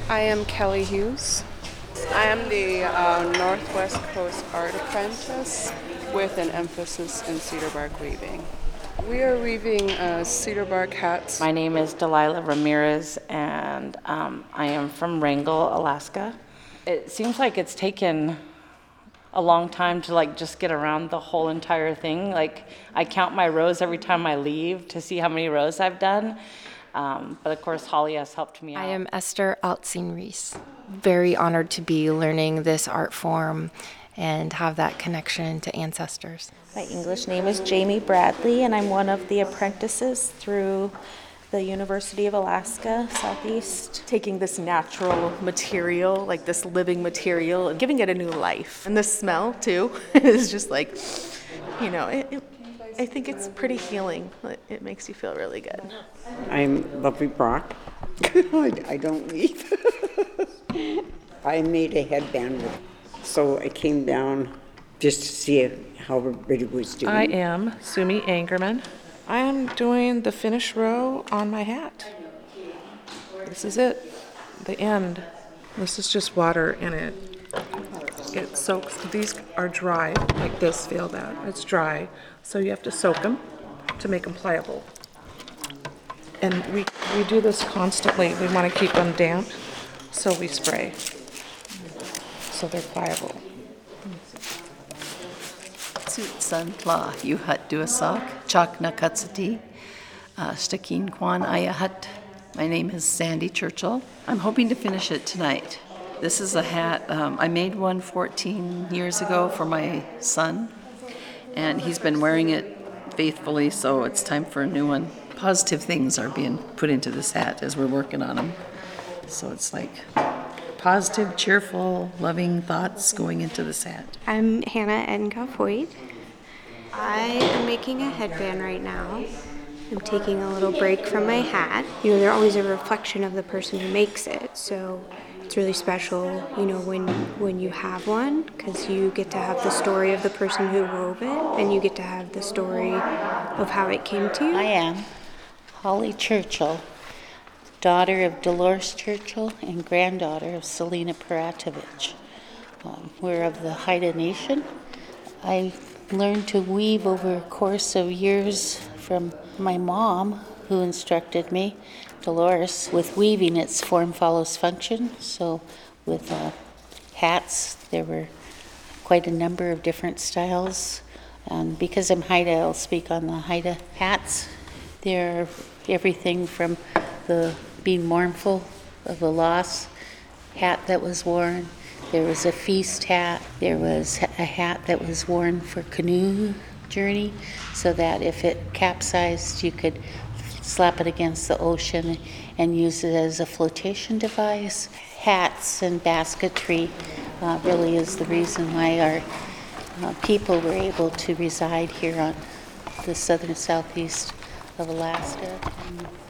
I am Kelly Hughes. I am the Northwest Coast Art Apprentice with an emphasis in cedar bark weaving. We are weaving cedar bark hats. My name is Delilah Ramirez, and I am from Wrangell, Alaska. It seems like it's taken a long time to just get around the whole entire thing. I count my rows every time I leave to see how many rows I've done. But of course, Holly has helped me out. I am Esther Altsing-Reese. Very honored to be learning this art form and have that connection to ancestors. My English name is Jamie Bradley, and I'm one of the apprentices through the University of Alaska Southeast. Taking this natural material, like this living material, and giving it a new life. And the smell, too, is just I think it's pretty healing. It makes you feel really good. I'm Lovely Brock. I don't leave. I made a headband with, so I came down just to see how everybody was doing. I am Sumi Angerman. I am doing the finish row on my hat. This is it, the end. This is just water in it. It soaks. These are dry, like this, feel that. It's dry, so you have to soak them to make them pliable. And we do this constantly. We want to keep them damp, so we spray, so they're pliable. Tsutsan La Yuhat Duasak, Chak Nakatsati, Stakin Kwan Ayahat. My name is Sandy Churchill. I'm hoping to finish it tonight. This is a hat. I made one 14 years ago for my son, and he's been wearing it faithfully, so it's time for a new one. Positive things are being put into this hat as we're working on them. So it's like positive, cheerful, loving thoughts going into this hat. I'm Hannah Enka-Foyt. I am making a headband right now. I'm taking a little break from my hat. They're always a reflection of the person who makes it, so it's really special, when you have one, because you get to have the story of the person who wove it, and you get to have the story of how it came to you. I am Holly Churchill, daughter of Dolores Churchill and granddaughter of Selena Paratovich. We're of the Haida Nation. I learned to weave over a course of years from my mom, who instructed me, Dolores. With weaving, it's form follows function. So with hats, there were quite a number of different styles. And because I'm Haida, I'll speak on the Haida hats. They're everything from the being mournful of a loss hat that was worn. There was a feast hat. There was a hat that was worn for canoe journey, so that if it capsized, you could slap it against the ocean and use it as a flotation device. Hats and basketry really is the reason why our people were able to reside here on the southern southeast of Alaska.